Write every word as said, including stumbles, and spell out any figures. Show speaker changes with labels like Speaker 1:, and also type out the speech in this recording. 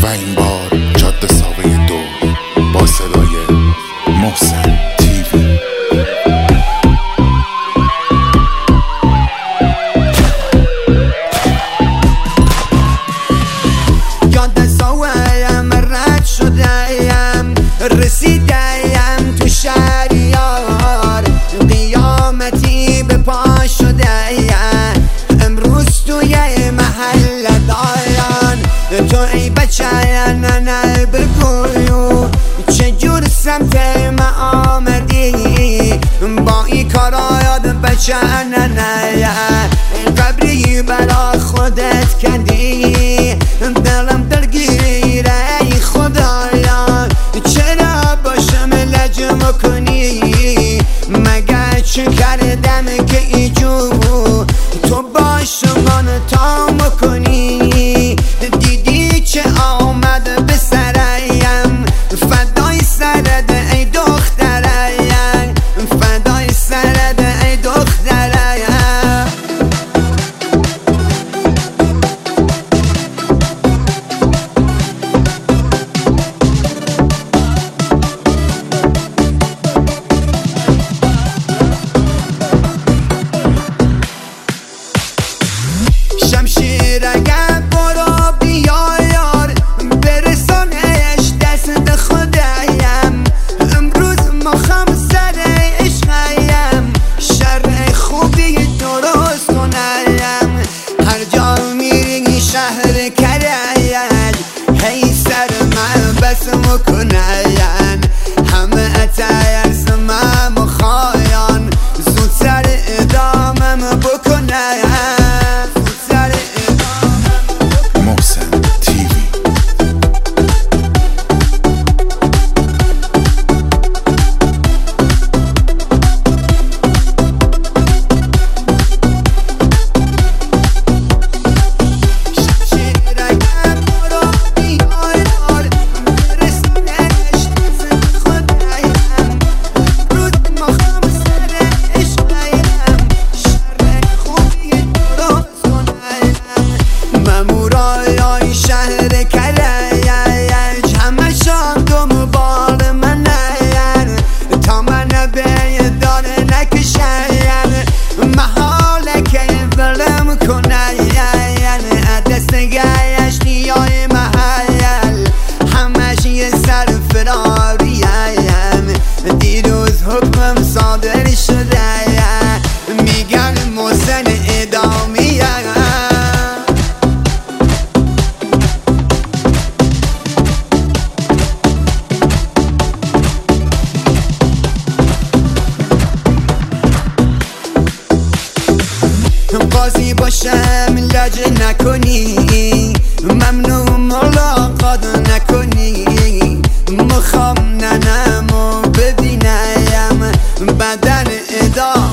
Speaker 1: و این بار جاده ساوه دو با صدای محسن تیوی.
Speaker 2: جاده ساوه‌ام رد شده‌ام رسیده‌ام تو شهریار قیامتی به پا شده‌ام امروز توی محل داران تو ای بچه نه بگویو چجور سمت ما آمدی با ای کارایات بچه نه قبری برا خودت کردی دلم درگیره ای خدایا چرا باشم لج مکنی مگر چه کردم که ایجو تو باشمان تا مکنی دیدی چه آمد به سریم فدای سرد ای دختریم فدای سرد ای دختریم. شمشیر اگر برو بیا یار برسانش دست خودم امروز مخم سر عشقیم شر خوبی درست کنم هر جا میری شهر کریم هی سر من بس مکنیم همه اترس من مخواین زودتر ادامم بکنم. دیروز حکمم صادر شده میگن محسن ادامی قاضی باشم لج نکنی ممنوع ملاقات نکنی مخوام ننمو ببینم بدن ادا